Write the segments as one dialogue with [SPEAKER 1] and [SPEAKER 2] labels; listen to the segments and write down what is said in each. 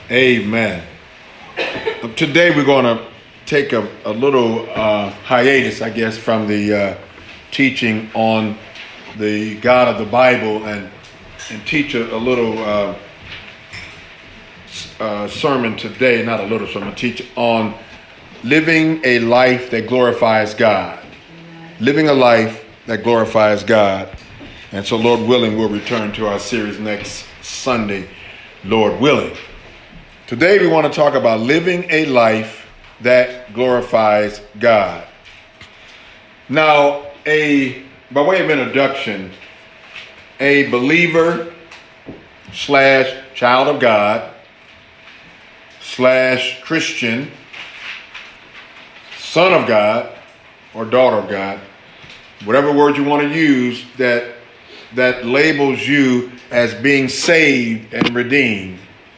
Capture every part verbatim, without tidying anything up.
[SPEAKER 1] Amen. Today we're going to take a, a little uh, hiatus, I guess, from the uh, teaching on the God of the Bible and and teach a, a little uh, uh, sermon today, not a little sermon, teach on living a life that glorifies God. Living a life that glorifies God. And so, Lord willing, we'll return to our series next Sunday, Lord willing. Today we want to talk about living a life that glorifies God. Now, a by way of introduction, a believer slash child of God slash Christian, son of God or daughter of God, whatever word you want to use that that labels you as being saved and redeemed.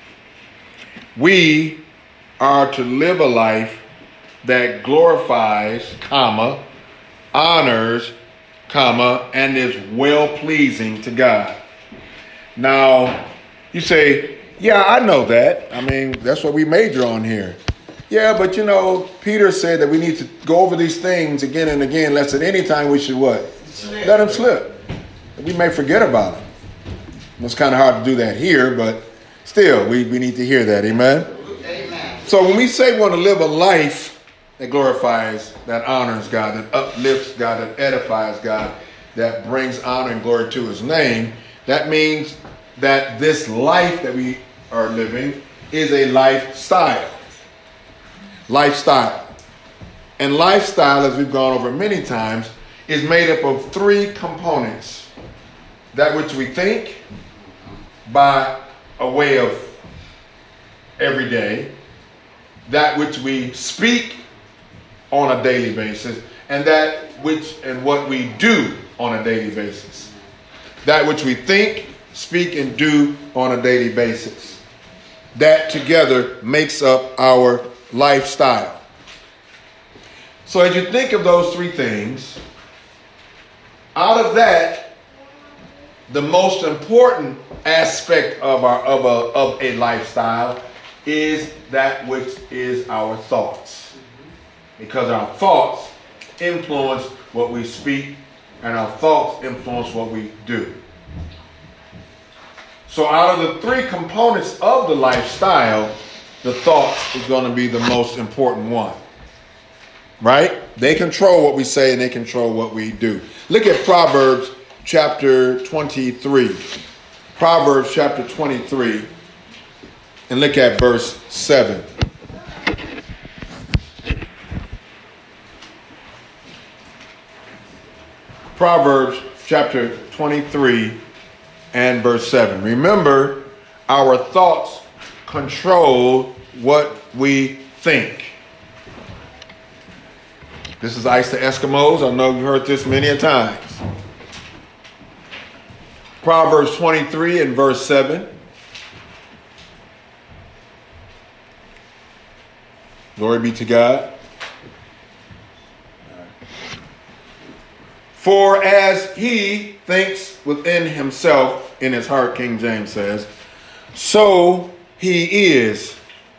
[SPEAKER 1] We are to live a life that glorifies, comma, honors, comma, and is well-pleasing to God. Now, you say, yeah, I know that. I mean, that's what we major on here. Yeah, but you know, Peter said that we need to go over these things again and again, lest at any time we should what? Slip. Let them slip. We may forget about them. It's kind of hard to do that here, but still, we, we need to hear that. Amen? Amen. So when we say we want to live a life that glorifies, that honors God, that uplifts God, that edifies God, that brings honor and glory to his name, that means that this life that we are living is a lifestyle. Lifestyle. And lifestyle, as we've gone over many times, is made up of three components. That which we think by a way of every day, that which we speak on a daily basis, and that which and what we do on a daily basis. That which we think, speak, and do on a daily basis. That together makes up our lifestyle. So as you think of those three things, out of that, the most important aspect of our of a of a lifestyle is that which is our thoughts. Because our thoughts influence what we speak, and our thoughts influence what we do. So out of the three components of the lifestyle, the thoughts is going to be the most important one. Right? They control what we say and they control what we do. Look at Proverbs chapter twenty-three. Proverbs chapter twenty-three. And look at verse seven. Proverbs chapter twenty-three and verse seven. Remember, our thoughts control what we think. This is Ice to Eskimos. I know you've heard this many a times. Proverbs twenty-three and verse seven. Glory be to God. For as he thinks within himself, in his heart, King James says, so he is.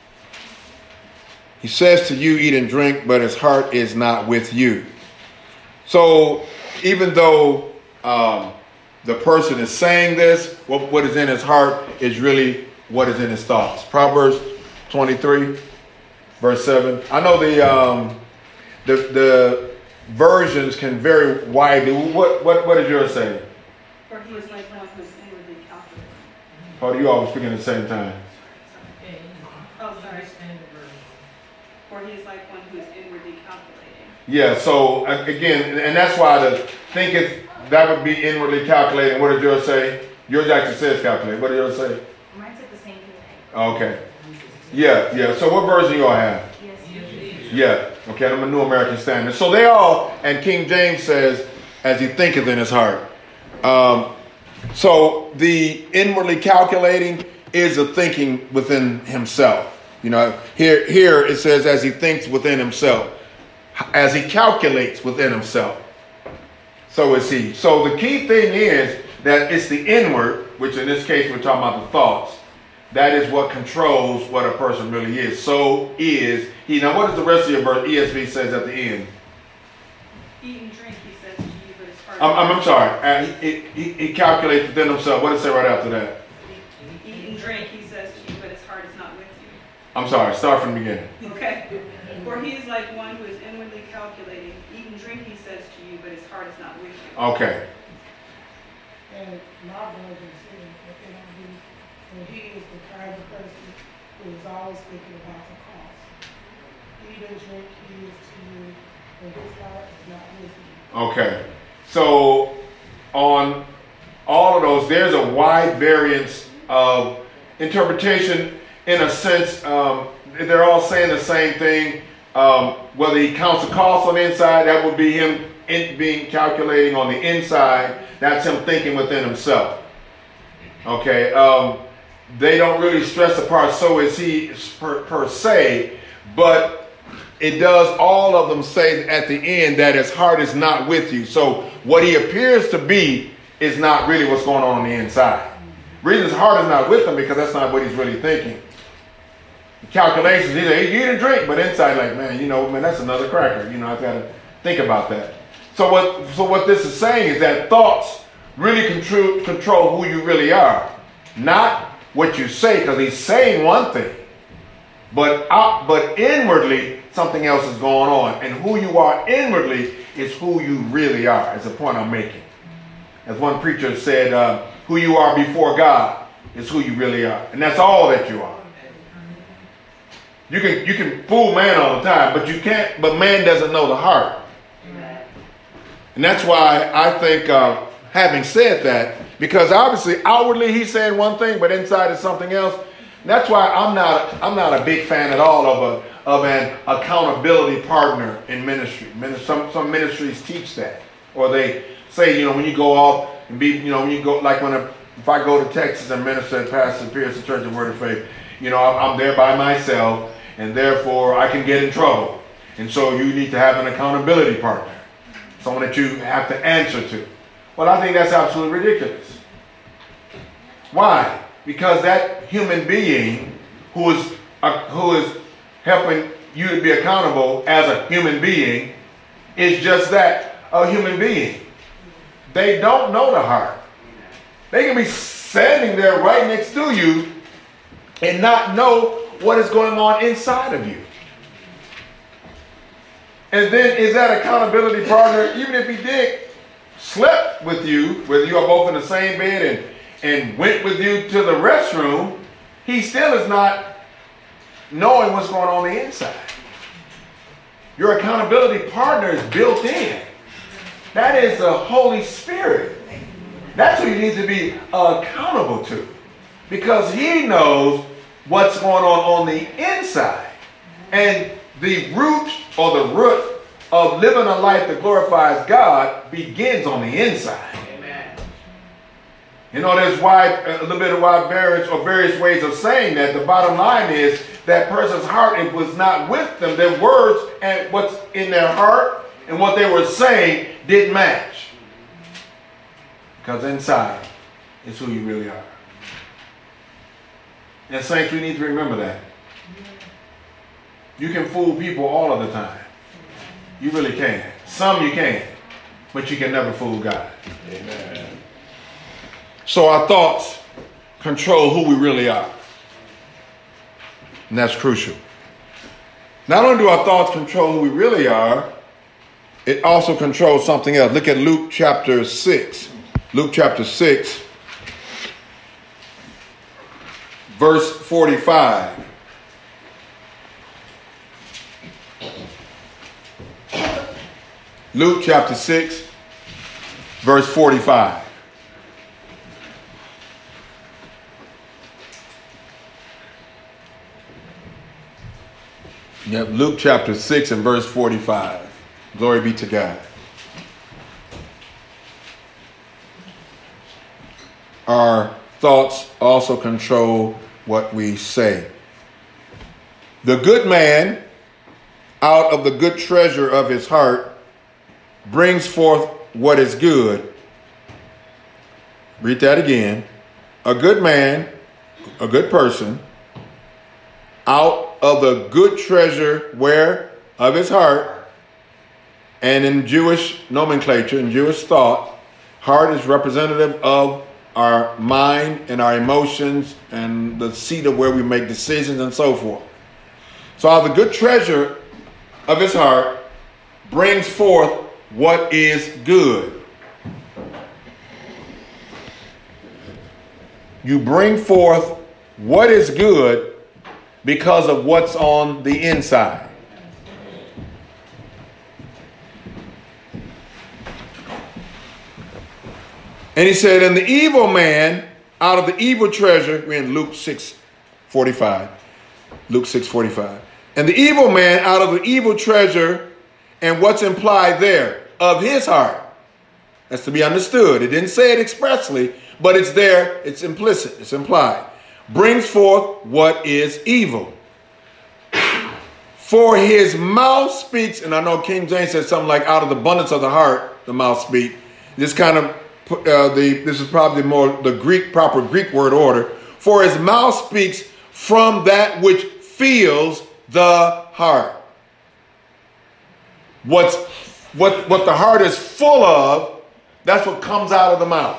[SPEAKER 1] He says to you, eat and drink, but his heart is not with you. So even though um, the person is saying this, what, what is in his heart is really what is in his thoughts. Proverbs twenty-three, verse seven. I know the um, the the versions can vary widely. What what what did yours say?
[SPEAKER 2] For he is like one who is inwardly calculating.
[SPEAKER 1] How do you all speak at the same time?
[SPEAKER 2] Oh, sorry. For he is like one who is inwardly calculating.
[SPEAKER 1] Yeah, so again, and that's why the think is that would be inwardly calculating. What did yours say? Yours actually says calculate. What did yours say?
[SPEAKER 3] Mine said the same thing.
[SPEAKER 1] Okay. Yeah, yeah. So what version you all have?
[SPEAKER 3] Yes.
[SPEAKER 1] Yeah. Okay, I'm a New American Standard. So they all, and King James says, as he thinketh in his heart. Um, so the inwardly calculating is a thinking within himself. You know, here, here it says, as he thinks within himself, as he calculates within himself. So is he. So the key thing is that it's the inward, which in this case we're talking about the thoughts, that is what controls what a person really is. So is he. Now, what does the rest of your verse, E S V says at the end?
[SPEAKER 2] Eat and drink, he says to you, but his heart.
[SPEAKER 1] I'm, I'm, I'm sorry. Uh, he, he, he calculates within himself. What does it say right after that?
[SPEAKER 2] Eat and drink, he says to you, but his heart is not with you.
[SPEAKER 1] I'm sorry. Start from the beginning.
[SPEAKER 2] Okay. For he is like one who is inwardly calculating. Eat and drink, he says to you, but his heart is not with you.
[SPEAKER 1] Okay.
[SPEAKER 4] And my version says that they don't do, and he is the kind of person who is always thinking about the cost. Eat and drink, he is to you, and his heart is not with you.
[SPEAKER 1] Okay. So on all of those, there's a wide variance of interpretation. In a sense, um, they're all saying the same thing. Um, whether he counts the cost on the inside, that would be him in being calculating on the inside. That's him thinking within himself. Okay. Um, they don't really stress the part, so is he per, per se, but it does all of them say at the end that his heart is not with you. So what he appears to be is not really what's going on on the inside. The reason his heart is not with him because that's not what he's really thinking. Calculations, he's like, he eat and drink, but inside, like, man, you know, man, that's another cracker. You know, I've got to think about that. So what, so what this is saying is that thoughts really control, control who you really are, not what you say, because he's saying one thing, but out, but inwardly something else is going on, and who you are inwardly is who you really are. Is the point I'm making. As one preacher said, uh, who you are before God is who you really are, and that's all that you are. You can you can fool man all the time, but you can't. But man doesn't know the heart, and that's why I think, uh, having said that, because obviously outwardly he's saying one thing, but inside is something else. That's why I'm not I'm not a big fan at all of a of an accountability partner in ministry. Some some ministries teach that, or they say, you know, when you go off and be, you know, when you go, like when a, if I go to Texas and minister at Pastor Pearson Church of Word of Faith, you know, I'm, I'm there by myself, and therefore I can get in trouble. And so you need to have an accountability partner, someone that you have to answer to. Well, I think that's absolutely ridiculous. Why? Because that human being who is uh, who is helping you to be accountable as a human being is just that, a human being. They don't know the heart. They can be standing there right next to you and not know what is going on inside of you. And then is that accountability partner, even if he did slept with you, whether you are both in the same bed and, and went with you to the restroom, he still is not knowing what's going on the inside. Your accountability partner is built in. That is the Holy Spirit. That's who you need to be accountable to, because he knows what's going on on the inside. And the root or the root of living a life that glorifies God begins on the inside. Amen. You know, there's wide, a little bit of wide variance or various ways of saying that. The bottom line is that person's heart, it was not with them. Their words and what's in their heart and what they were saying didn't match. Because inside is who you really are. And saints, we need to remember that. You can fool people all of the time. You really can. Some you can, but you can never fool God. Amen. So our thoughts control who we really are. And that's crucial. Not only do our thoughts control who we really are, it also controls something else. Look at Luke chapter six. Luke chapter six, verse forty-five. Luke chapter six, verse forty-five. Yep, Luke chapter six and verse forty-five. Glory be to God. Our thoughts also control what we say. The good man, out of the good treasure of his heart, brings forth what is good. Read that again. A good man, a good person, out of the good treasure where of his heart. And in Jewish nomenclature, in Jewish thought, heart is representative of our mind and our emotions and the seat of where we make decisions and so forth. So out of the good treasure of his heart brings forth what is good. You bring forth what is good because of what's on the inside. And he said, and the evil man out of the evil treasure, we're in Luke six forty-five. Luke six forty-five. And the evil man out of the evil treasure, and what's implied there, of his heart. That's to be understood. It didn't say it expressly, but it's there, it's implicit, it's implied. Brings forth what is evil. For his mouth speaks, and I know King James said something like, out of the abundance of the heart, the mouth speaks. This kind of, uh, the this is probably more the Greek, proper Greek word order. For his mouth speaks from that which fills the heart. What's, what, what the heart is full of, that's what comes out of the mouth.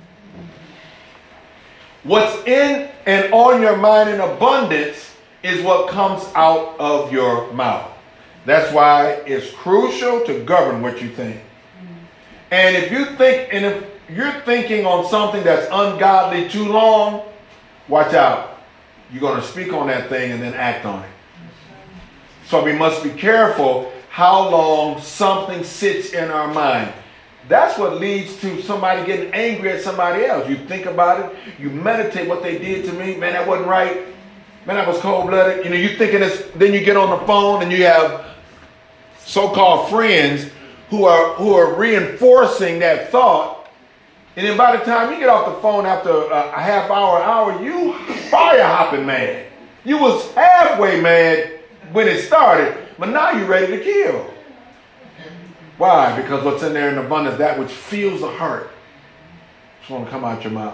[SPEAKER 1] What's in and on your mind in abundance is what comes out of your mouth. That's why it's crucial to govern what you think. And if you think, and if you're thinking on something that's ungodly too long, watch out. You're going to speak on that thing and then act on it. So we must be careful how long something sits in our mind. That's what leads to somebody getting angry at somebody else. You think about it. You meditate what they did to me. Man, that wasn't right. Man, that was cold-blooded. You know, you thinking this. Then you get on the phone and you have so-called friends who are who are reinforcing that thought. And then by the time you get off the phone after a, a half hour, hour, you fire hopping mad. You was halfway mad when it started, but now you're ready to kill. Why? Because what's in there in abundance, that which fills the heart, just want to come out your mouth.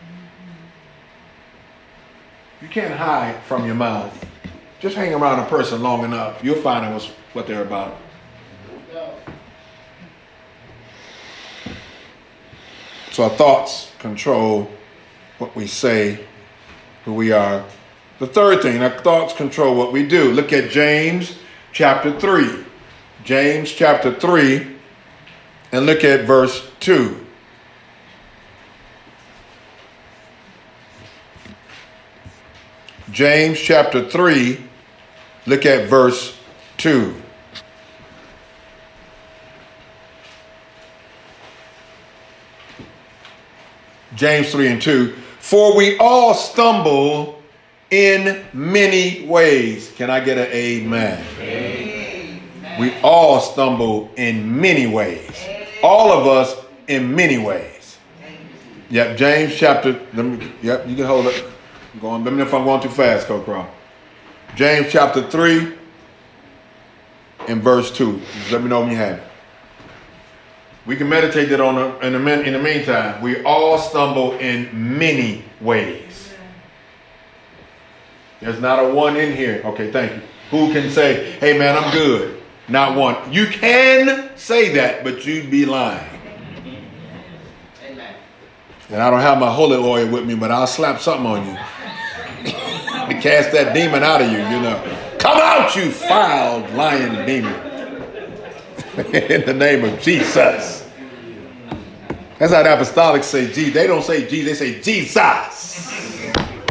[SPEAKER 1] You can't hide from your mouth. Just hang around a person long enough, you'll find out what's, what they're about. So our thoughts control what we say, who we are. The third thing, our thoughts control what we do. Look at James chapter three. James chapter three, and look at verse two. James chapter three, look at verse two. James three and two. For we all stumble in many ways. Can I get an amen? Amen. We all stumble in many ways. Amen. All of us in many ways. Amen. Yep, James chapter, let me, yep, you can hold it. I'm going, let me know if I'm going too fast, Coach Crow. James chapter three and verse two. Just let me know when you have it. We can meditate that on a, in, the, in the meantime. We all stumble in many ways. There's not a one in here. Okay, thank you. Who can say, hey man, I'm good. Not one. You can say that, but you'd be lying. Amen. And I don't have my holy oil with me, but I'll slap something on you to cast that demon out of you, you know. Come out, you foul, lying demon. In the name of Jesus. That's how the apostolics say Jesus. They don't say Jesus, they say Jesus.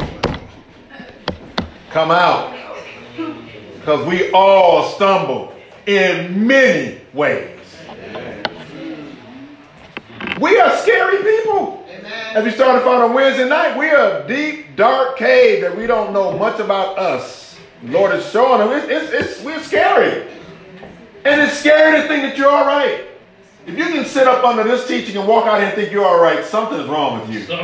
[SPEAKER 1] Come out. Because we all stumble in many ways. We are scary people. As we started out on Wednesday night, we are a deep, dark cave that we don't know much about us. The Lord is showing us. It's, it's, it's, we're scary. And it's scary to think that you're all right. If you can sit up under this teaching and walk out here and think you're all right, something is wrong with you.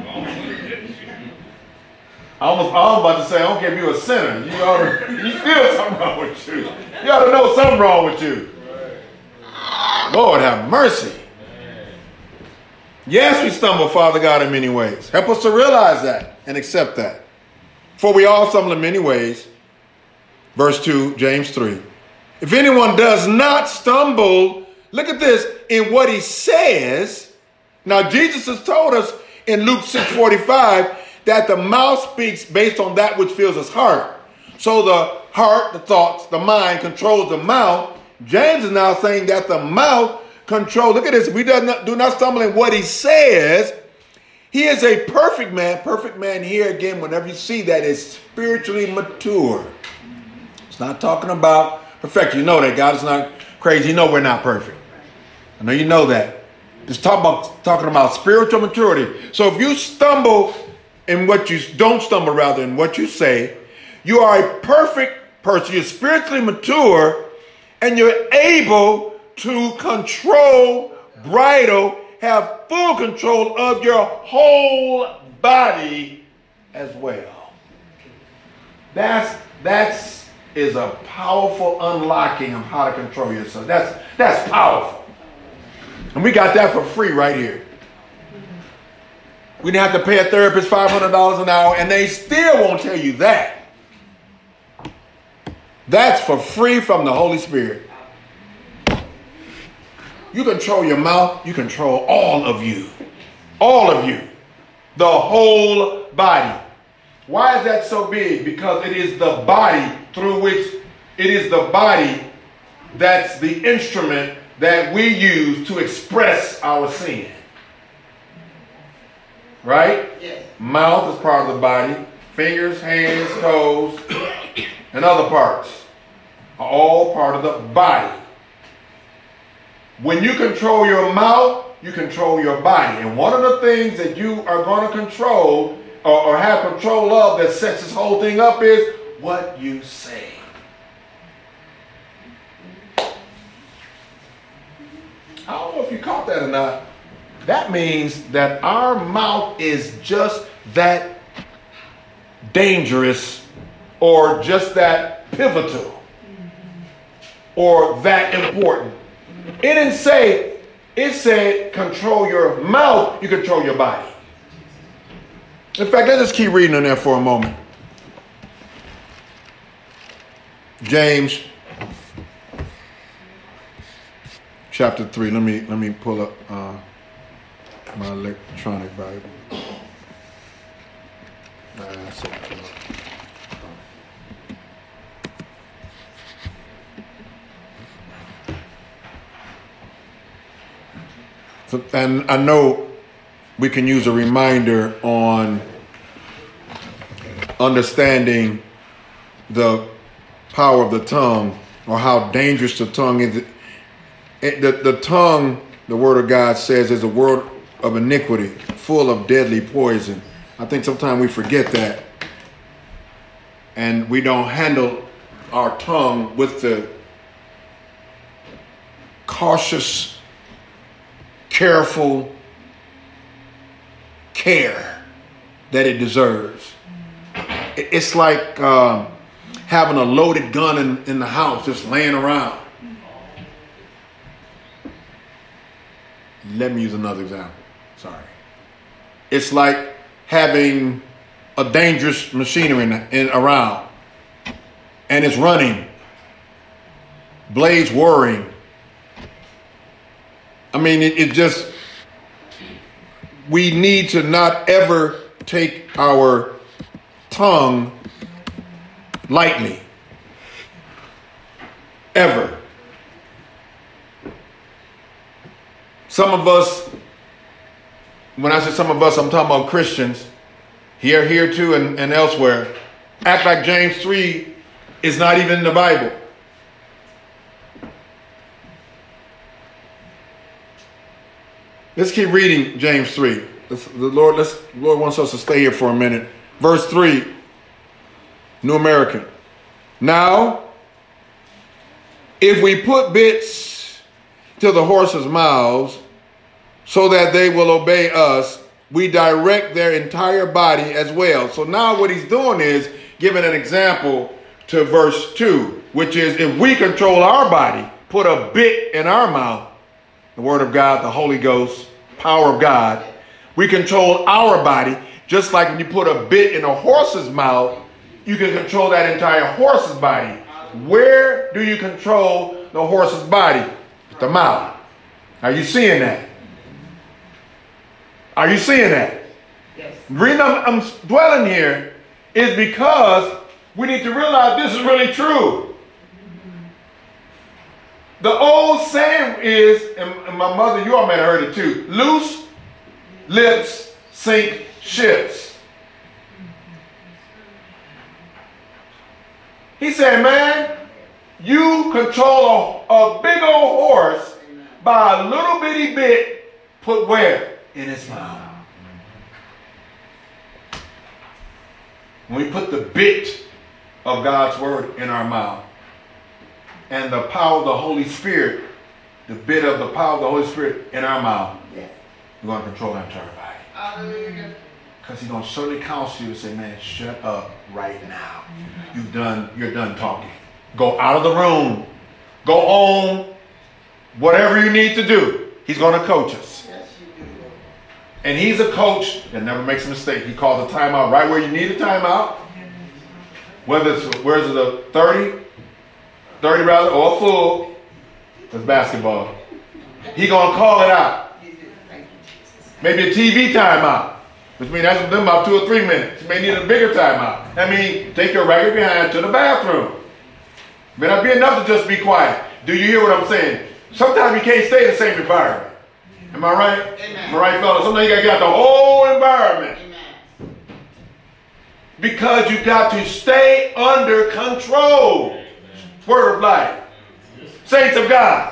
[SPEAKER 1] I almost, I was about to say, I don't care if you're a sinner. You ought to, you feel something wrong with you. You ought to know something wrong with you. Lord have mercy. Yes, we stumble, Father God, in many ways. Help us to realize that and accept that. For we all stumble in many ways. Verse two, James three. If anyone does not stumble, look at this, in what he says. Now, Jesus has told us in Luke six forty-five that the mouth speaks based on that which fills his heart. So the heart, the thoughts, the mind controls the mouth. James is now saying that the mouth controls. Look at this. We do not, do not stumble in what he says. He is a perfect man. Perfect man here again, whenever you see that, is spiritually mature. It's not talking about perfection. You know that God is not crazy. You know we're not perfect. I know you know that. Just talk about, talking about spiritual maturity. So if you stumble in what you, don't stumble rather in what you say, you are a perfect person. You're spiritually mature and you're able to control, bridle, have full control of your whole body as well. That's, that's is a powerful unlocking of how to control yourself. That's, that's powerful. And we got that for free right here. We didn't have to pay a therapist five hundred dollars an hour, and they still won't tell you that. That's for free from the Holy Spirit. You control your mouth, you control all of you. All of you. The whole body. Why is that so big? Because it is the body through which, it is the body that's the instrument that we use to express our sin. Right? Yes. Mouth is part of the body. Fingers, hands, toes, and other parts are all part of the body. When you control your mouth, you control your body. And one of the things that you are going to control or, or have control of that sets this whole thing up is what you say. I don't know if you caught that or not. That means that our mouth is just that dangerous or just that pivotal or that important. It didn't say, it said control your mouth, you control your body. In fact, let's just keep reading on there for a moment. James chapter three. Let me let me pull up uh, my electronic Bible. Uh, so, and I know we can use a reminder on understanding the power of the tongue or how dangerous the tongue is. It, the, the tongue, the word of God says, is a word of iniquity, full of deadly poison. I think sometimes we forget that. And we don't handle our tongue with the cautious, careful care that it deserves. It, it's like um, having a loaded gun in, in the house just laying around. Let me use another example. Sorry. It's like having a dangerous machinery in, in around, and it's running, blades whirring. I mean, it, it just, we need to not ever take our tongue lightly. Ever. Some of us, when I say some of us, I'm talking about Christians, here, here too, and, and elsewhere, act like James three is not even in the Bible. Let's keep reading James three. Let's, the Lord, let's, the Lord wants us to stay here for a minute. Verse three, New American. Now, if we put bits to the horses' mouths so that they will obey us, we direct their entire body as well. So now what he's doing is giving an example to verse two, which is if we control our body, put a bit in our mouth, the word of God, the Holy Ghost, power of God. We control our body, just like when you put a bit in a horse's mouth, you can control that entire horse's body. Where do you control the horse's body? With the mouth. Are you seeing that? Are you seeing that?
[SPEAKER 5] Yes.
[SPEAKER 1] The reason I'm, I'm dwelling here is because we need to realize this is really true. The old saying is, and, and my mother, you all may have heard it too, loose lips sink ships. He said, man, you control a, a big old horse by a little bitty bit put where? In his mouth. When we put the bit of God's word in our mouth and the power of the Holy Spirit, the bit of the power of the Holy Spirit in our mouth,
[SPEAKER 5] Yes.
[SPEAKER 1] we're going to control our entire body.
[SPEAKER 5] Hallelujah.
[SPEAKER 1] Because he's going to certainly counsel you and say, man, shut up right now. You've done, you're done talking. Go out of the room. Go on. Whatever you need to do. He's going to coach us.
[SPEAKER 5] Yes, you do.
[SPEAKER 1] And he's a coach that never makes a mistake. He calls a timeout right where you need a timeout. Whether it's, where is it, a thirty? thirty rather, or a full. It's basketball. He's going to call it out.
[SPEAKER 5] You do. Thank you, Jesus.
[SPEAKER 1] Maybe a T V timeout. Which means that's them about two or three minutes. You may need a bigger timeout. That means take your record behind to the bathroom. May not be enough to just be quiet. Do you hear what I'm saying? Sometimes you can't stay in the same environment. Am I right?
[SPEAKER 5] Amen.
[SPEAKER 1] Am I right, fellas? Sometimes you got to get the whole environment.
[SPEAKER 5] Amen.
[SPEAKER 1] Because you got to stay under control. Word of life. Saints of God.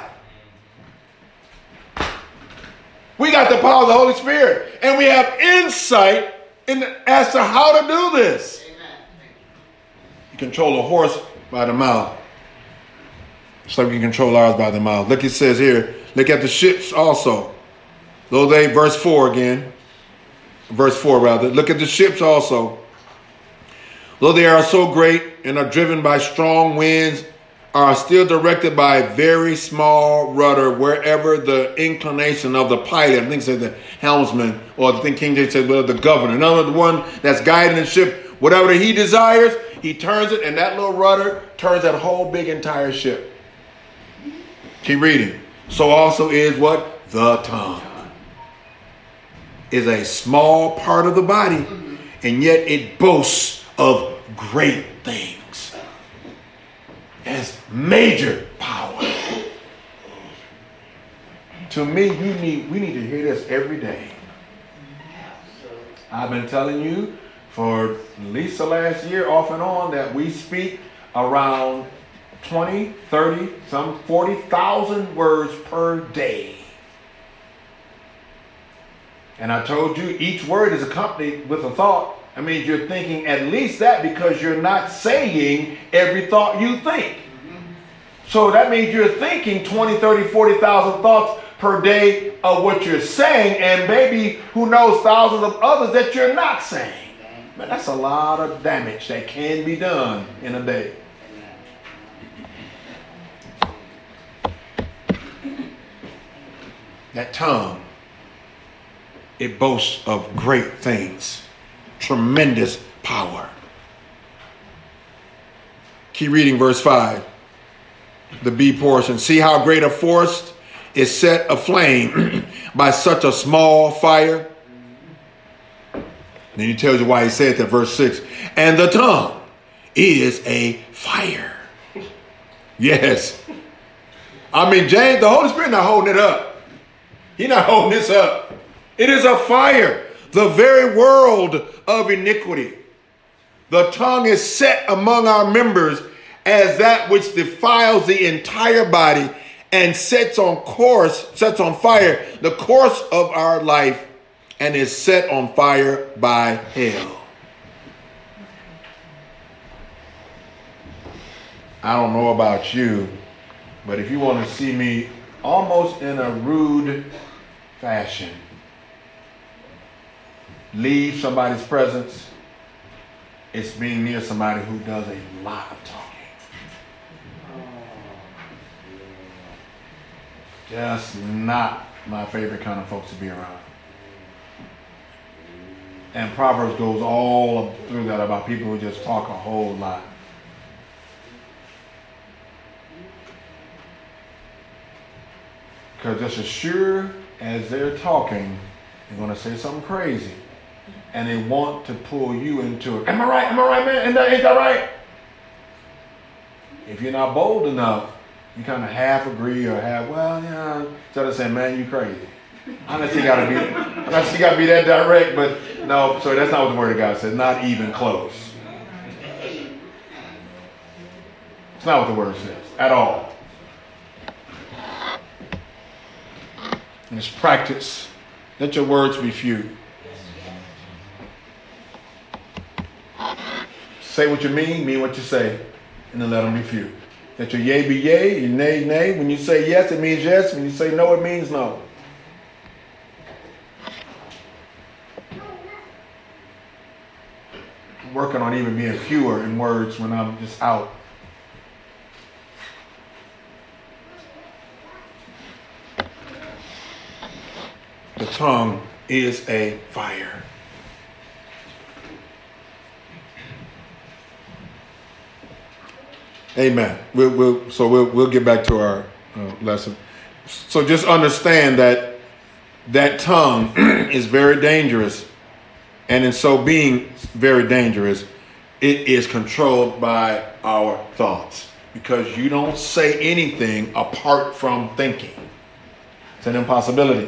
[SPEAKER 1] We got the power of the Holy Spirit. And we have insight in the, as to how to do this.
[SPEAKER 5] Amen.
[SPEAKER 1] You control a horse by the mouth. Just like we can control ours by the mouth. Look, it says here, look at the ships also. Though they, verse four again. Verse four rather. Look at the ships also. Though they are so great and are driven by strong winds, are still directed by a very small rudder wherever the inclination of the pilot, I think it said the helmsman, or I think King James said well, the governor. In other words, the one that's guiding the ship, whatever he desires, he turns it, and that little rudder turns that whole big entire ship. Keep reading. So also is what? The tongue. Is a small part of the body, and yet it boasts of great things. Has major power. To me, you need we need to hear this every day. I've been telling you for at least the last year off and on that we speak around twenty, thirty, some forty thousand words per day. And I told you each word is accompanied with a thought. I mean, you're thinking at least that because you're not saying every thought you think. So that means you're thinking twenty, thirty, forty thousand thoughts per day of what you're saying, and maybe, who knows, thousands of others that you're not saying. But that's a lot of damage that can be done in a day. That tongue, it boasts of great things. Tremendous power. Keep reading verse five. The B portion. See how great a forest is set aflame by such a small fire. Then he tells you why he said that, verse six. And the tongue is a fire. Yes. I mean, James, the Holy Spirit not holding it up. He's not holding this up. It is a fire. The very world of iniquity. The tongue is set among our members as that which defiles the entire body and sets on course, sets on fire the course of our life and is set on fire by hell. I don't know about you, but if you want to see me almost in a rude fashion, leave somebody's presence, it's being near somebody who does a lot of talking. just not my favorite kind of folks to be around. And Proverbs goes all through that about people who just talk a whole lot. Because just as sure as they're talking, they're going to say something crazy. And they want to pull you into it. Am I right? Am I right, man? Ain't that, ain't that right? If you're not bold enough, you kind of half agree or half, well, yeah, instead of saying, man, you crazy. Unless you gotta be, unless you gotta be that direct, but no, sorry, that's not what the Word of God says. Not even close. It's not what the Word says at all. And it's practice. Let your words be few. Say what you mean, mean what you say, and then let them be few. Let your yea be yea, your nay, nay. When you say yes, it means yes. When you say no, it means no. I'm working on even being fewer in words when I'm just out. The tongue is a fire. Amen. We'll, we'll, so we'll, we'll get back to our uh, lesson. So just understand that that tongue is very dangerous. And in so being very dangerous, it is controlled by our thoughts. Because you don't say anything apart from thinking. It's an impossibility.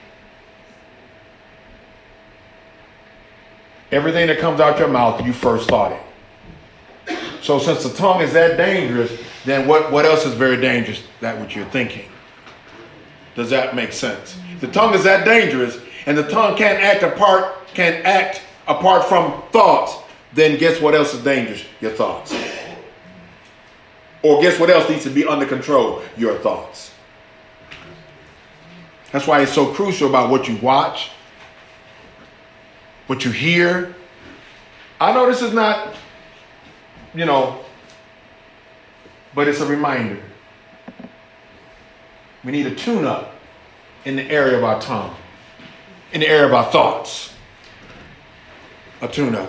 [SPEAKER 1] Everything that comes out your mouth, you first thought it. So since the tongue is that dangerous, then what, what else is very dangerous? That which you're thinking. Does that make sense? If the tongue is that dangerous, and the tongue can't act apart, can't act apart from thoughts, then guess what else is dangerous? Your thoughts. Or guess what else needs to be under control? Your thoughts. That's why it's so crucial about what you watch, what you hear. I know this is not, you know, but it's a reminder. We need a tune-up in the area of our tongue, in the area of our thoughts. A tune-up.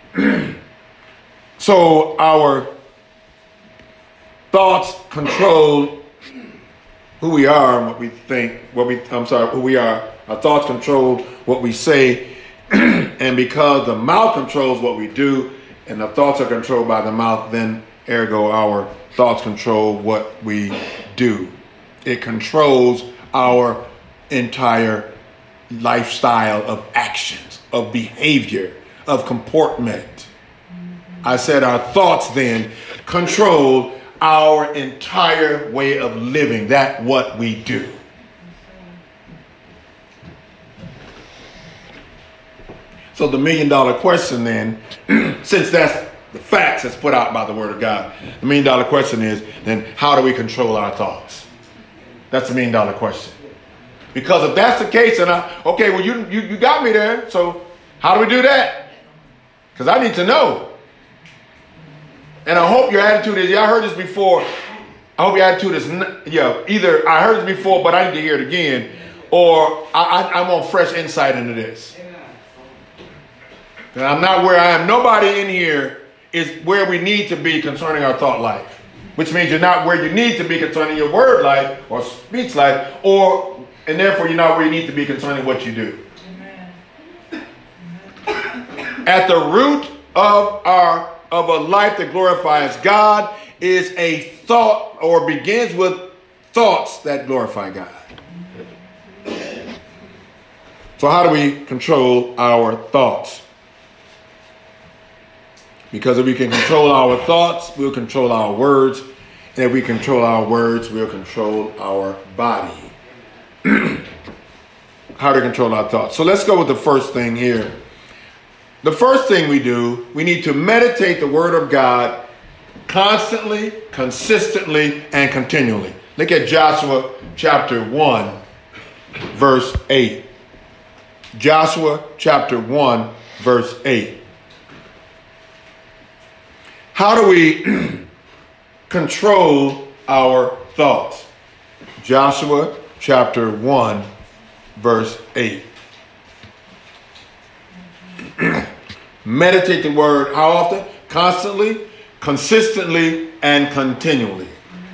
[SPEAKER 1] So our thoughts control who we are and what we think, what we, I'm sorry, who we are. Our thoughts control what we say. And because the mouth controls what we do, and the thoughts are controlled by the mouth, then ergo our thoughts control what we do. It controls our entire lifestyle of actions, of behavior, of comportment. I said our thoughts then control our entire way of living, that what we do. So the million dollar question then, since that's the facts that's put out by the Word of God, the million dollar question is, then how do we control our thoughts? That's the million dollar question. Because if that's the case, and I, okay, well, you, you, you got me there. So how do we do that? Because I need to know. And I hope your attitude is, yeah, I heard this before. I hope your attitude is, yeah, either I heard this before, but I need to hear it again, or I, I, I'm on fresh insight into this. And I'm not where I am. Nobody in here is where we need to be concerning our thought life, which means you're not where you need to be concerning your word life or speech life, or, and therefore you're not where you need to be concerning what you do. Amen. At the root of our of a life that glorifies God is a thought, or begins with thoughts that glorify God. So how do we control our thoughts? Because if we can control our thoughts, we'll control our words. And if we control our words, we'll control our body. How to control our thoughts. So let's go with the first thing here. The first thing we do, we need to meditate the Word of God constantly, consistently, and continually. Look at Joshua chapter one, verse eight. Joshua chapter one, verse eight. How do we control our thoughts? Joshua chapter one, verse eight. Meditate the word how often? Constantly, consistently, and continually.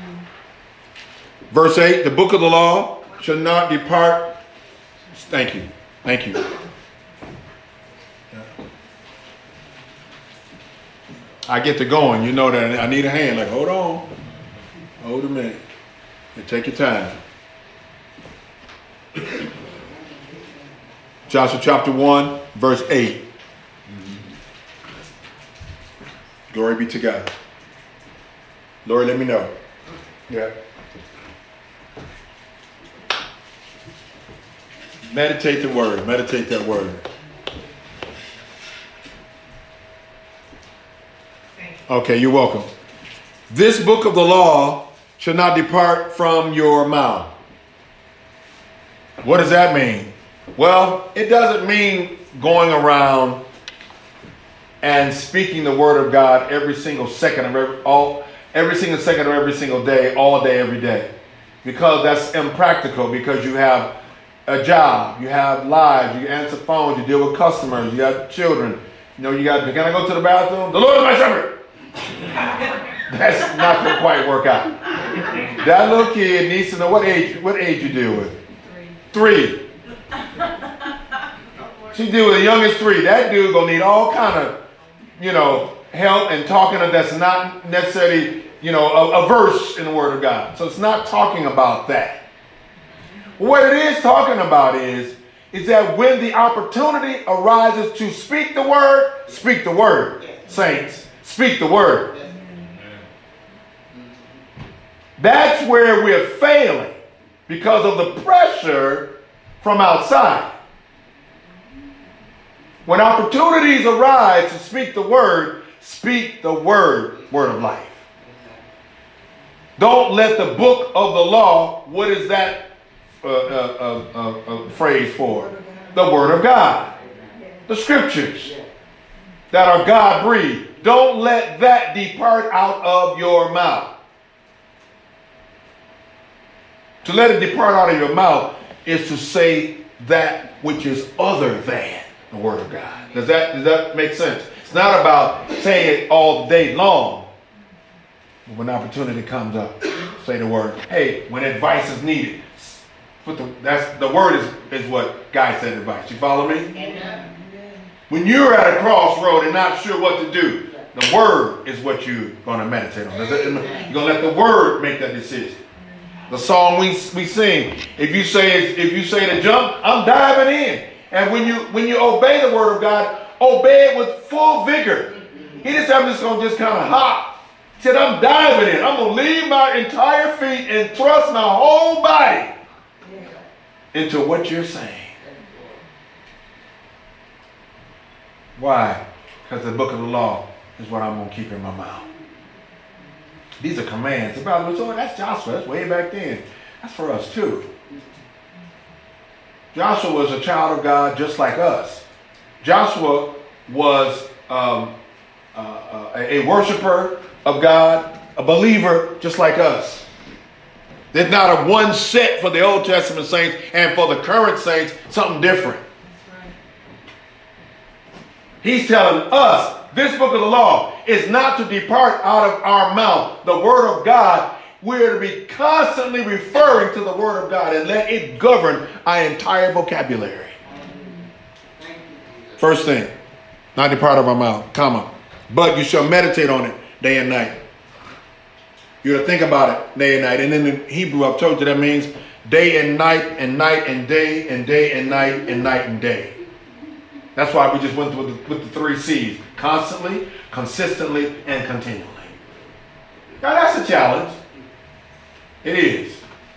[SPEAKER 1] Verse eight, the book of the law shall not depart. Thank you. Thank you. I get to going. You know that I need a hand. Like, hold on. Hold a minute. And take your time. Joshua chapter one, verse eight. Glory be to God. Lord, let me know. Yeah. Meditate the word. Meditate that word. Okay, you're welcome. This book of the law shall not depart from your mouth. What does that mean? Well, it doesn't mean going around and speaking the word of God every single second of every all every single second of every single day, all day, every day. Because that's impractical, because you have a job, you have lives, you answer phones, you deal with customers, you got children. You know, you got, can I go to the bathroom? The Lord is my shepherd. That's not going to quite work out. That little kid needs to know what age, what age you deal with. Three. Three. She deal with the youngest three. That dude going to need all kind of, you know, help and talking that's not necessarily, you know, a, a verse in the Word of God. So it's not talking about that. What it is talking about is, is that when the opportunity arises to speak the Word, speak the Word, saints. Speak the word. That's where we're failing because of the pressure from outside. When opportunities arise to speak the word, speak the word, word of life. Don't let the book of the law, what is that uh, uh, uh, uh, uh, phrase for? The word of God. The scriptures that are God-breathed. Don't let that depart out of your mouth. To let it depart out of your mouth is to say that which is other than the word of God. Does that, does that make sense? It's not about saying it all day long. When opportunity comes up, say the word. Hey, when advice is needed, put the, that's, the word is, is what guides that advice. You follow me? Amen. When you're at a crossroad and not sure what to do, the word is what you're going to meditate on. You're going to let the word make that decision. The song we we sing, if you say if you say to jump, I'm diving in. And when you when you obey the word of God, obey it with full vigor. He didn't say I'm just going to just kind of hop. He said I'm diving in. I'm going to leave my entire feet and thrust my whole body into what you're saying. Why? Because the book of the law is what I'm going to keep in my mouth. These are commands. About so that's Joshua. That's way back then. That's for us too. Joshua was a child of God just like us. Joshua was um, uh, uh, a worshiper of God, a believer just like us. There's not a one set for the Old Testament saints, and for the current saints, something different. He's telling us, this book of the law is not to depart out of our mouth. The word of God, we're to be constantly referring to the word of God and let it govern our entire vocabulary. First thing, not depart of our mouth, comma, but you shall meditate on it day and night. You're to think about it day and night. And in the Hebrew, I've told you that means day and night and night and day and day and night and night and day. That's why we just went with the, with the three C's. Constantly, consistently, and continually. Now that's a challenge. It is.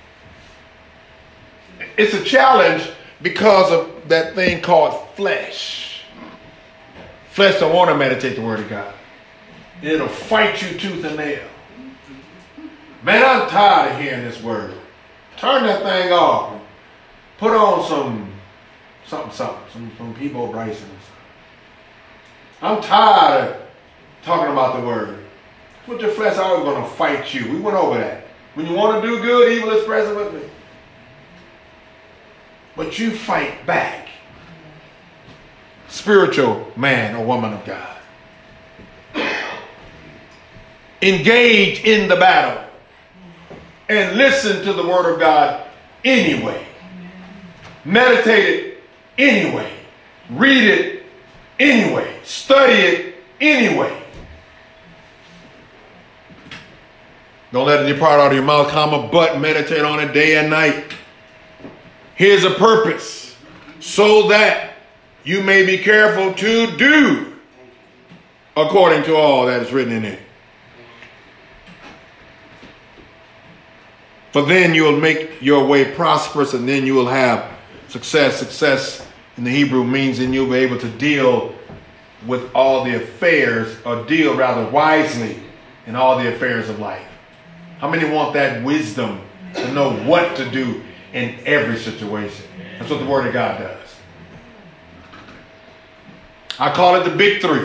[SPEAKER 1] It's a challenge because of that thing called flesh. Flesh don't want to meditate the word of God. It'll fight you tooth and nail. Man, I'm tired of hearing this word. Turn that thing off. Put on some something, something, some, some Peabo Bryson. I'm tired of talking about the word. Put your flesh always going to fight you. We went over that. When you want to do good, evil is present with me. but you fight back. Spiritual man or woman of God. Engage in the battle and listen to the word of God anyway. Meditate it anyway. Read it anyway. Study it anyway. Don't let it depart out of your mouth, comma, but meditate on it day and night. Here's a purpose, so that you may be careful to do according to all that is written in it. For then you will make your way prosperous, and then you will have success. Success in the Hebrew means then you'll be able to deal with all the affairs, or deal rather wisely in all the affairs of life. How many want that wisdom to know what to do in every situation? That's what the Word of God does. I call it the big three.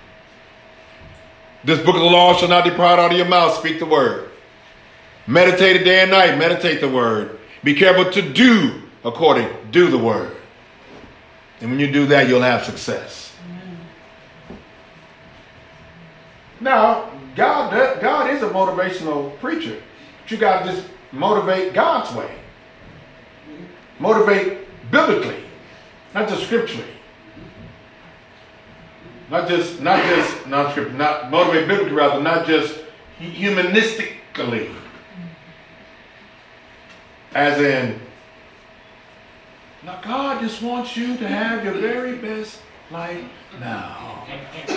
[SPEAKER 1] This book of the law shall not depart out of your mouth. Speak the word. Meditate it day and night. Meditate the word. Be careful to do according. Do the word. And when you do that, you'll have success. Now, God, God is a motivational preacher. But you got to just motivate God's way. Motivate biblically, not just scripturally. Not just, not just, not scripture, not motivate biblically, rather, not just humanistically. As in, now God just wants you to have your very best life now.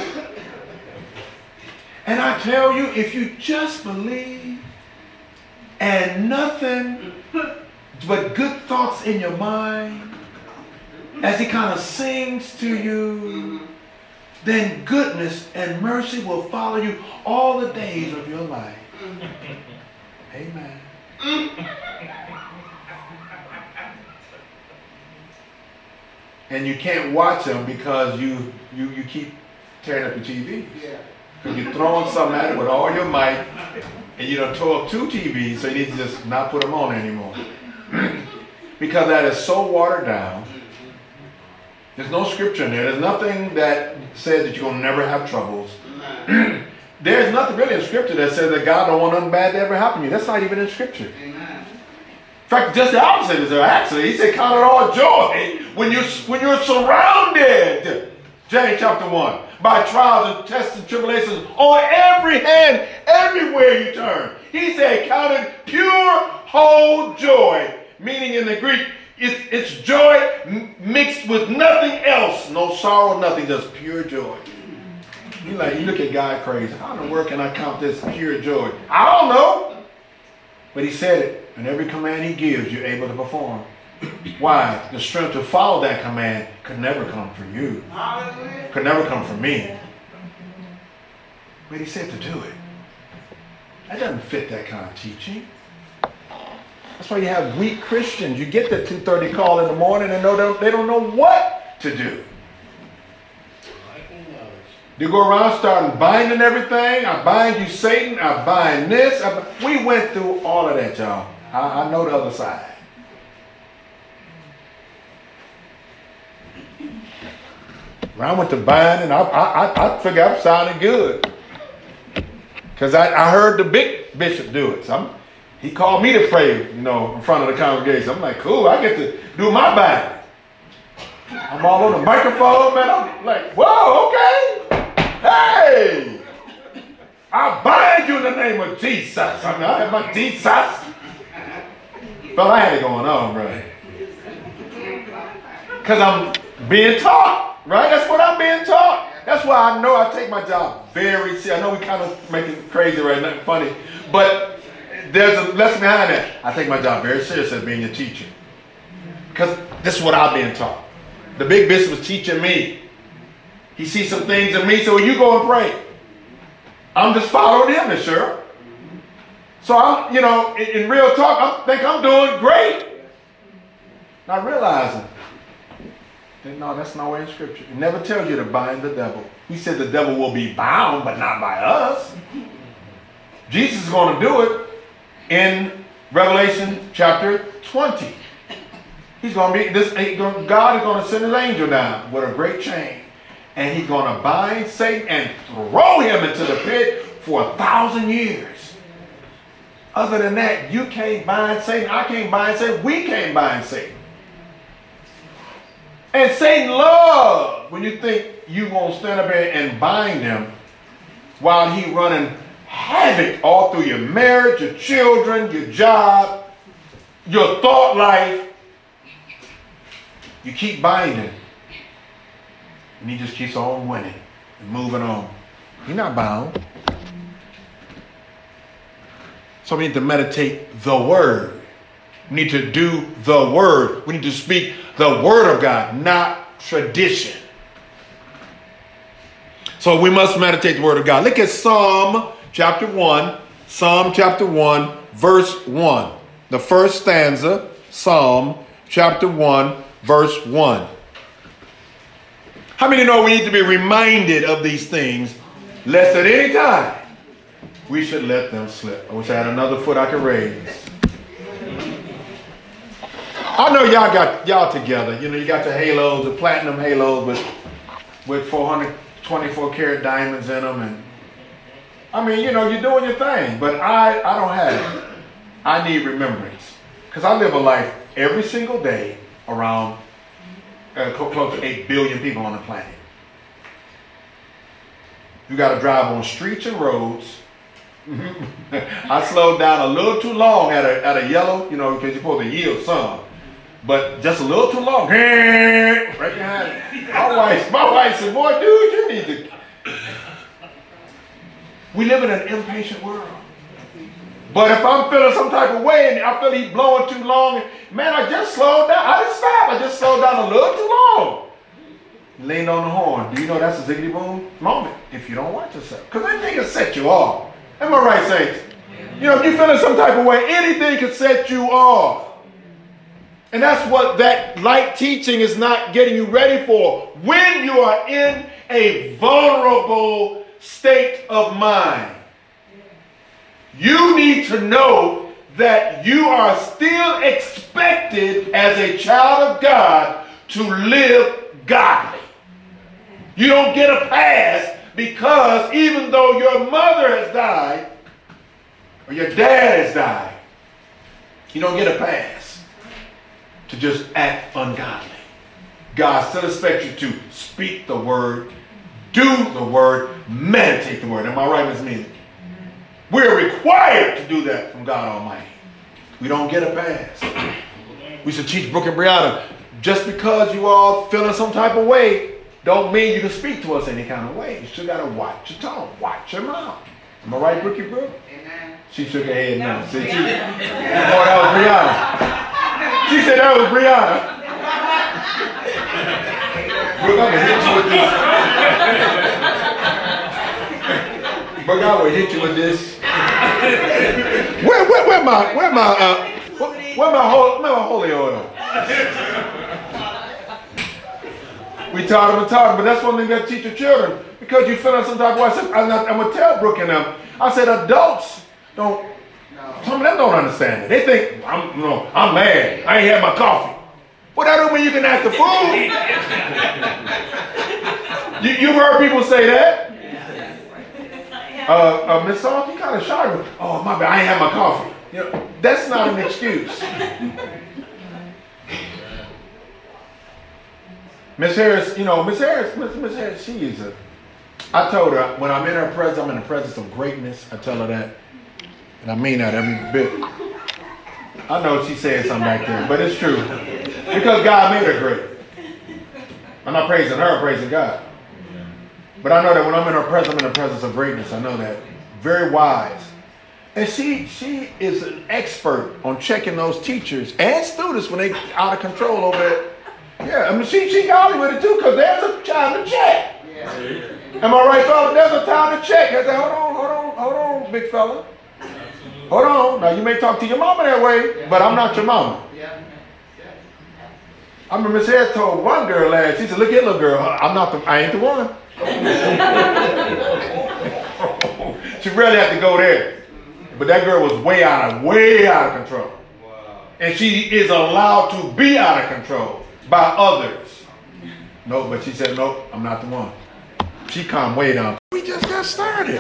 [SPEAKER 1] And I tell you, if you just believe and nothing but good thoughts in your mind, as he kind of sings to you, then goodness and mercy will follow you all the days of your life. Amen. And you can't watch them because you you, you keep tearing up your T Vs. Yeah. Because you're throwing something at it with all your might, and you done tore up two T Vs, so you need to just not put them on anymore. Because that is so watered down. There's no scripture in there. There's nothing that says that you're going to never have troubles. There's nothing really in scripture that says that God don't want nothing bad to ever happen to you. That's not even in scripture. Amen. In fact, just the opposite is there actually. He said, count it all joy when you're, when you're surrounded, James chapter one, by trials and tests and tribulations on every hand, everywhere you turn. He said, count it pure, whole joy, meaning in the Greek, It's, it's joy m- mixed with nothing else. No sorrow, nothing, just pure joy. You like, you look at God crazy. How in the world can I count this pure joy? I don't know. But he said it. And every command he gives, you're able to perform. Why? The strength to follow that command could never come from you. Could never come from me. But he said to do it. That doesn't fit that kind of teaching. That's why you have weak Christians. You get that two thirty call in the morning and know they don't know what to do. You go around starting binding everything. I bind you, Satan. I bind this. I bind. We went through all of that, y'all. I, I know the other side. When I went to binding, I, I, I figured I sounded good. Because I, I heard the big bishop do it. So I'm, he called me to pray, you know, in front of the congregation. I'm like, cool, I get to do my binding. I'm all on the microphone, man. I'm like, whoa, okay. Hey, I bind you in the name of Jesus. I mean, I have my Jesus. But I had it going on, bro. Because I'm being taught, right? That's what I'm being taught. That's why I know I take my job very seriously. I know we kind of making it crazy right now, funny. But there's a lesson behind that. I take my job very seriously as being a teacher. Because this is what I'm being taught. The big bishop was teaching me. He sees some things in me, so you go and pray. I'm just following him, Miss Cheryl. So I'm, you know, in, in real talk, I think I'm doing great. Not realizing that no, that's nowhere in scripture. It never tells you to bind the devil. He said the devil will be bound, but not by us. Jesus is going to do it in Revelation chapter twenty. He He's going to be, this. God is going to send his angel down with a great chain. And he's going to bind Satan and throw him into the pit for a thousand years. Other than that, you can't bind Satan. I can't bind Satan. We can't bind Satan. And Satan loves when you think you won't stand up there and bind him while he running havoc all through your marriage, your children, your job, your thought life. You keep binding. And he just keeps on winning and moving on. He's not bound. So we need to meditate the word. We need to do the word. We need to speak the word of God, not tradition. So we must meditate the word of God. Look at Psalm chapter one. Psalm chapter one, verse one. The first stanza, Psalm chapter one, verse one. How many know we need to be reminded of these things, lest at any time we should let them slip? I wish I had another foot I could raise. I know y'all got y'all together. You know, you got your halos, the platinum halos with with four hundred twenty-four karat diamonds in them, and I mean, you know, you're doing your thing. But I, I don't have it. I need remembrance because I live a life every single day around uh, close to eight billion people on the planet. You got to drive on streets and roads. I slowed down a little too long at a at a yellow, you know, because you're supposed to yield some. But just a little too long. Right behind me. My wife, my wife said, boy, dude, you need to. We live in an impatient world. But if I'm feeling some type of way and I feel he's blowing too long, man, I just slowed down. I didn't stop. I just slowed down a little too long. Leaned on the horn. Do you know that's a ziggity boom moment if you don't watch yourself? Because anything can set you off. Am I right, saints? You know, if you're feeling some type of way, anything can set you off. And that's what that light teaching is not getting you ready for. When you are in a vulnerable state of mind, you need to know that you are still expected as a child of God to live godly. You don't get a pass because even though your mother has died or your dad has died, you don't get a pass to just act ungodly. God still expects you to speak the word, do the word, meditate the word. Am I right, Miz Mila? We're required to do that from God Almighty. We don't get a pass. We should teach Brooke and Brianna, just because you all feeling some type of way, don't mean you can speak to us any kind of way. You still got to watch your tone, watch your mouth. Am I right, Brookie Brooke? Amen. She shook her head no. See, she, oh, that was Brianna. She said that was Brianna. Brooke, I'm going to hit you with this. Brooke, I will hit you with this. Where, where, where my, where my, uh, where, where my, whole, where my holy oil? We taught them and taught them, but that's one thing you got to teach your children because you feeling some type of way. I said, I'm, I'm going to tell Brooke and them. I said, adults don't, some of them don't understand it. They think, I'm, you know, I'm mad. I ain't had my coffee. Well, that don't mean you can act the fool. you, you've heard people say that. Uh, uh, Miss Salt, you kind of shy. Oh, my bad, I ain't had my coffee. You know, that's not an excuse. Miss Harris, you know, Miss Harris, Miss, Miss Harris, she is a, I told her, when I'm in her presence, I'm in the presence of greatness. I tell her that. And I mean that every bit. I know she's saying something back there, but it's true. Because God made her great. I'm not praising her, I'm praising God. But I know that when I'm in her presence, I'm in the presence of greatness. I know that. Very wise. And she she is an expert on checking those teachers and students when they out of control over there. Yeah, I mean, she, she got with it too, because there's a time to check. Yeah. Am I right, fella? There's a time to check. I said, hold on, hold on, hold on, big fella. Hold on. Now, you may talk to your mama that way, but I'm not your mama. Yeah. I remember Miss Harris told one girl last, she said, look here, little girl, I'm not the, I ain't the one. She really had to go there. But that girl was way out of, way out of control. Wow. And she is allowed to be out of control by others. No, but she said, no, I'm not the one. She calmed way down. We just got started.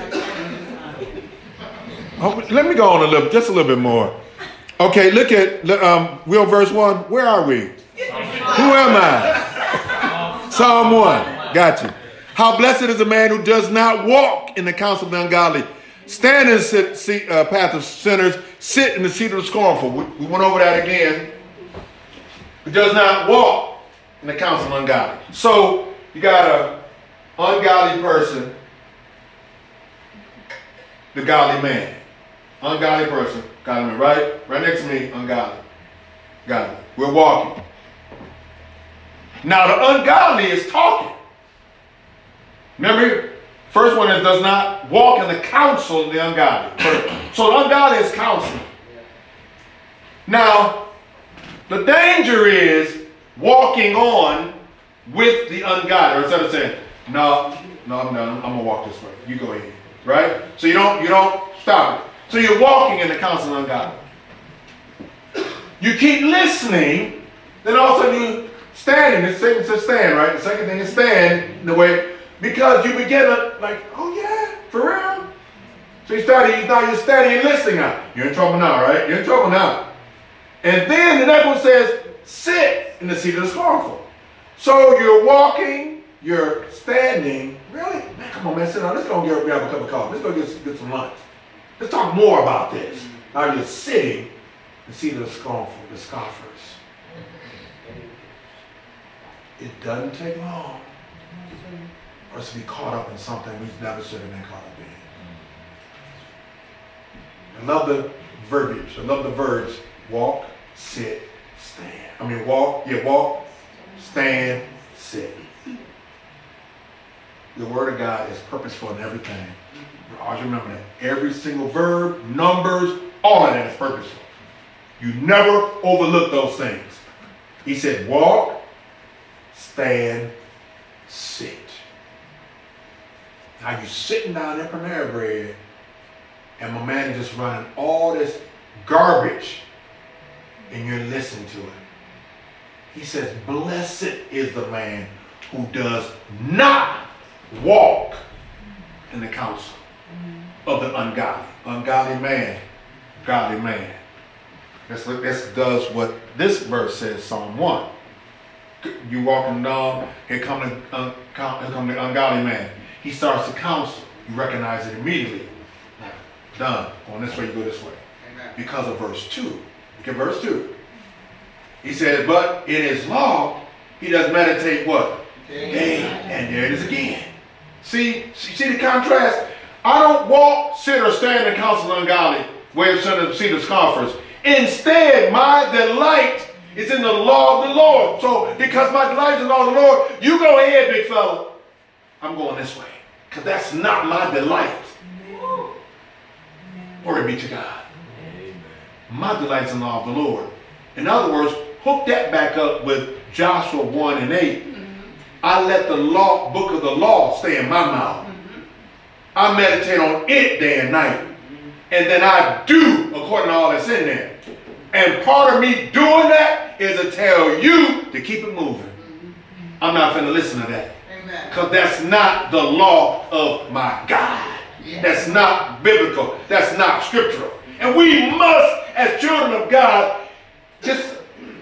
[SPEAKER 1] Oh, let me go on a little, just a little bit more. Okay, look at, um, we're on verse one. Where are we? Who am I? Psalm one. Got you. How blessed is the man who does not walk in the counsel of the ungodly, stand in the seat, uh, path of sinners, sit in the seat of the scornful. We, we went over that again. Who does not walk in the counsel of ungodly. So you got a ungodly person, the godly man. Ungodly person, godly man, right? Right next to me, ungodly. Godly. We're walking. Now the ungodly is talking. Remember, first one is does not walk in the counsel of the ungodly. So the ungodly is counsel. Now, the danger is walking on with the ungodly. Or instead of saying, no, no, I'm done. I'm gonna walk this way. You go ahead. Right? So you don't you don't stop it. So you're walking in the counsel of ungodly. You keep listening, then all of a sudden you standing. The second is stand, right? The second thing is stand in the way. Because you begin to like, oh yeah, for real. So you started, you now you're standing and listening now. You're in trouble now, right? You're in trouble now. And then the next one says, sit in the seat of the scornful. So you're walking, you're standing. Really? Man, come on, man, sit down. Let's go get, grab a cup of coffee. Let's go get, get some lunch. Let's talk more about this. Now you're sitting in the seat of the scornful, the scoffers. It doesn't take long for us to be caught up in something we never should have been caught up in. I love the verbiage. I love the verbs. Walk, sit, stand. I mean, walk, yeah, walk, stand, sit. The Word of God is purposeful in everything. Always remember that. Every single verb, numbers, all of that is purposeful. You never overlook those things. He said, walk, stand, sit. Now you're sitting down at Panera Bread, and my man is just running all this garbage, and you're listening to it. He says, blessed is the man who does not walk in the counsel of the ungodly. Ungodly man, godly man. This, this does what this verse says, Psalm one. You walking down, here come the, uh, here come the ungodly man. He starts to counsel. You recognize it immediately. Done. Going this way, you go this way. Amen. Because of verse two. Look at verse two. He says, but in his law, he does meditate what? Day. Day. And there it is again. See, see the contrast? I don't walk, sit, or stand in the counsel of ungodly, where the seat of scoffers. Instead, my delight is in the law of the Lord. So, because my delight is in the law of the Lord, you go ahead, big fella. I'm going this way. Because that's not my delight. Glory be to God. My delight is in the law of the Lord. In other words, hook that back up with Joshua one and eight. I let the law, book of the law stay in my mouth. I meditate on it day and night. And then I do according to all that's in there. And part of me doing that is to tell you to keep it moving. I'm not going to listen to that. Because that's not the law of my God. That's not biblical. That's not scriptural. And we must, as children of God, just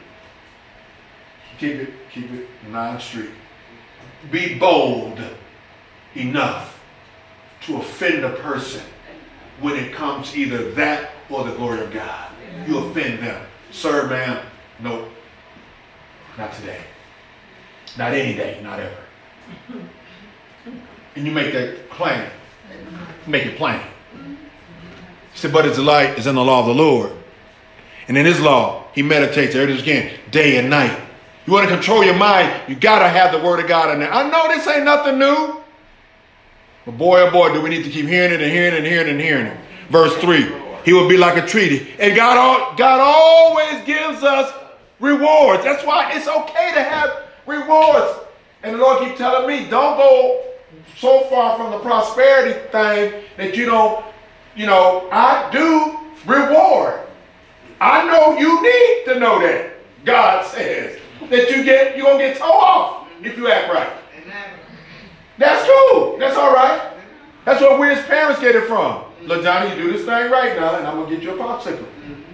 [SPEAKER 1] keep it, keep it non-street. Be bold enough to offend a person when it comes to either that or the glory of God. You offend them. Sir, ma'am, no, not today. Not any day, not ever. And you make that plain. Make it plain. He said, but his delight is in the law of the Lord. And in his law, he meditates, there it is again, day and night. You want to control your mind, you got to have the word of God in there. I know this ain't nothing new. But boy, oh boy, do we need to keep hearing it and hearing it and hearing it and hearing it. Verse three, he will be like a treaty. And God, all, God always gives us rewards. That's why it's okay to have rewards. And the Lord keeps telling me, don't go so far from the prosperity thing that you don't, you know, I do reward. I know you need to know that. God says that you get, you're going to get told off if you act right. That's cool. That's all right. That's where we as parents get it from. Look, Johnny, you do this thing right now, and I'm going to get you a popsicle.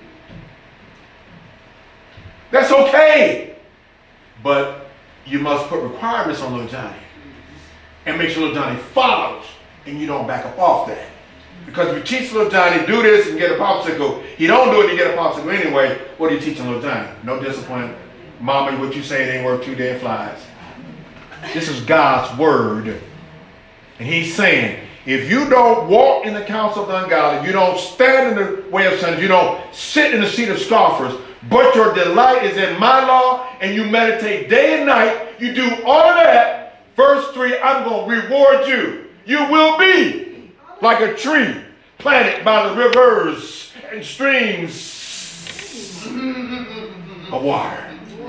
[SPEAKER 1] That's okay. But you must put requirements on little Johnny. And make sure little Johnny follows, and you don't back up off that. Because if you teach little Johnny, do this and get a popsicle, he don't do it, you get a popsicle anyway, what are you teaching little Johnny? No discipline. Mama, what you saying ain't worth two dead flies. This is God's word. And he's saying, if you don't walk in the counsel of the ungodly, you don't stand in the way of sinners, you don't sit in the seat of scoffers, but your delight is in my law, and you meditate day and night, you do all of that, verse three, I'm going to reward you. You will be like a tree planted by the rivers and streams of water.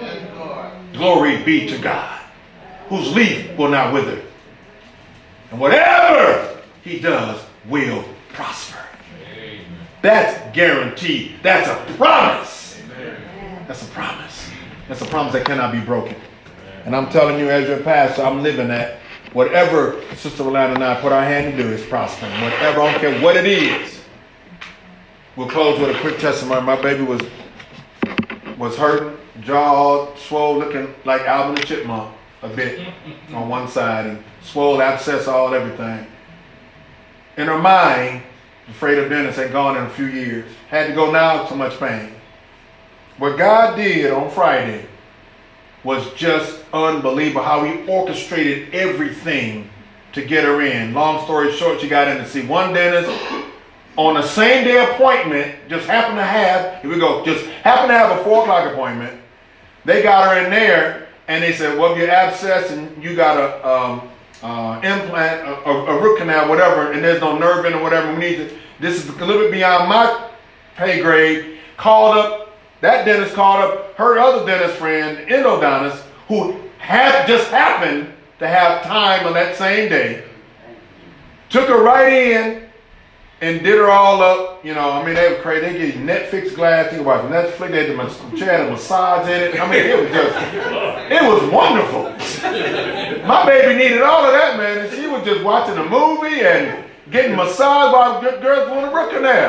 [SPEAKER 1] Glory be to God, whose leaf will not wither. And whatever he does will prosper. Amen. That's guaranteed. That's a promise. Amen. That's a promise. That's a promise that cannot be broken. Amen. And I'm telling you, as your pastor, I'm living that. Whatever Sister Rolanda and I put our hand to do is prospering. Whatever, I don't care what it is. We'll close with a quick testimony. My baby was was hurting, jaw all swole, looking like Alvin the Chipmunk a bit on one side, and swole, abscess, all everything. In her mind, afraid of dentists, had gone in a few years. Had to go now, too much pain. What God did on Friday was just unbelievable, how he orchestrated everything to get her in. Long story short, she got in to see one dentist on the same day appointment, just happened to have, here we go, just happened to have a four o'clock appointment. They got her in there, and they said, well, your abscess, and you got a um, uh, implant, a, a, a root canal, whatever, and there's no nerve in it, whatever we need to, this is a little bit beyond my pay grade. Called up, that dentist called up her other dentist friend, endodontist, who had just happened to have time on that same day. Took her right in and did her all up. You know, I mean, they were crazy. They gave you Netflix glass. You could watch Netflix. They had the, she had a massage in it. I mean, it was just, it was wonderful. My baby needed all of that, man. And she was just watching a movie and getting massaged while the girls doing a root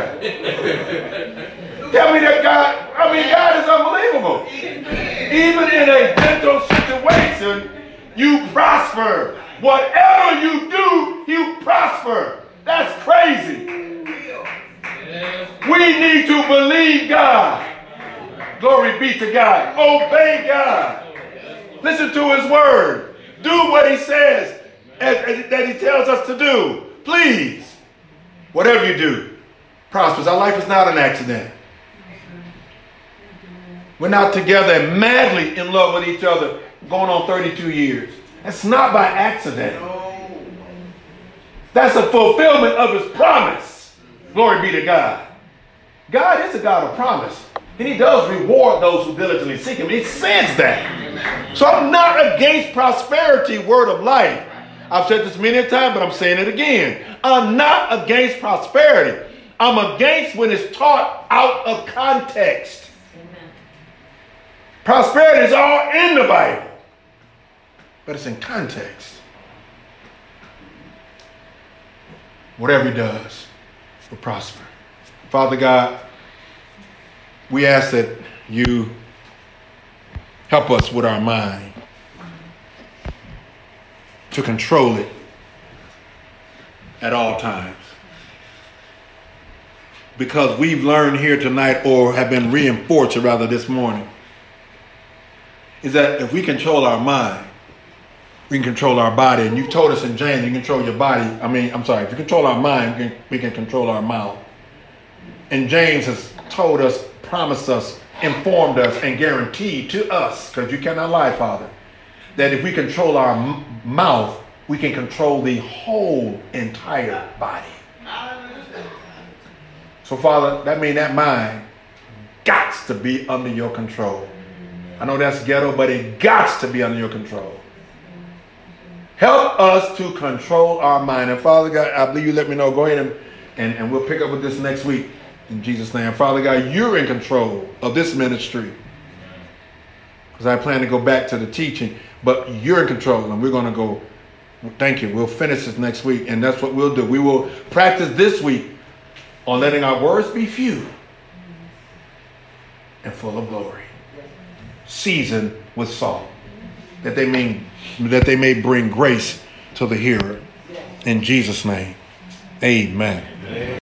[SPEAKER 1] canal. Tell me that God, I mean, God is unbelievable. Even in a dental situation, you prosper. Whatever you do, you prosper. That's crazy. We need to believe God. Glory be to God. Obey God. Listen to his word. Do what he says as, as, that he tells us to do. Please, whatever you do, prospers. Our life is not an accident. We're not together and madly in love with each other going on thirty-two years. That's not by accident. That's a fulfillment of his promise. Glory be to God. God is a God of promise. And he does reward those who diligently seek him. He says that. So I'm not against prosperity, word of life. I've said this many a time, but I'm saying it again. I'm not against prosperity. I'm against when it's taught out of context. Prosperity is all in the Bible, but it's in context. Whatever he does will prosper. Father God, we ask that you help us with our mind to control it at all times. Because we've learned here tonight, or have been reinforced rather this morning, is that if we control our mind, we can control our body. And you told us in James, you control your body. I mean, I'm sorry, if you control our mind, we can, we can control our mouth. And James has told us, promised us, informed us, and guaranteed to us, because you cannot lie, Father, that if we control our m- mouth, we can control the whole entire body. So, Father, that means that mind gots to be under your control. I know that's ghetto, but it gots to be under your control. Help us to control our mind. And Father God, I believe you let me know. Go ahead and, and, and we'll pick up with this next week. In Jesus' name. Father God, you're in control of this ministry. Because I plan to go back to the teaching, but you're in control, and we're going to go. Thank you. We'll finish this next week, and that's what we'll do. We will practice this week on letting our words be few and full of glory, seasoned with salt, that they may that they may bring grace to the hearer. In Jesus' name, amen.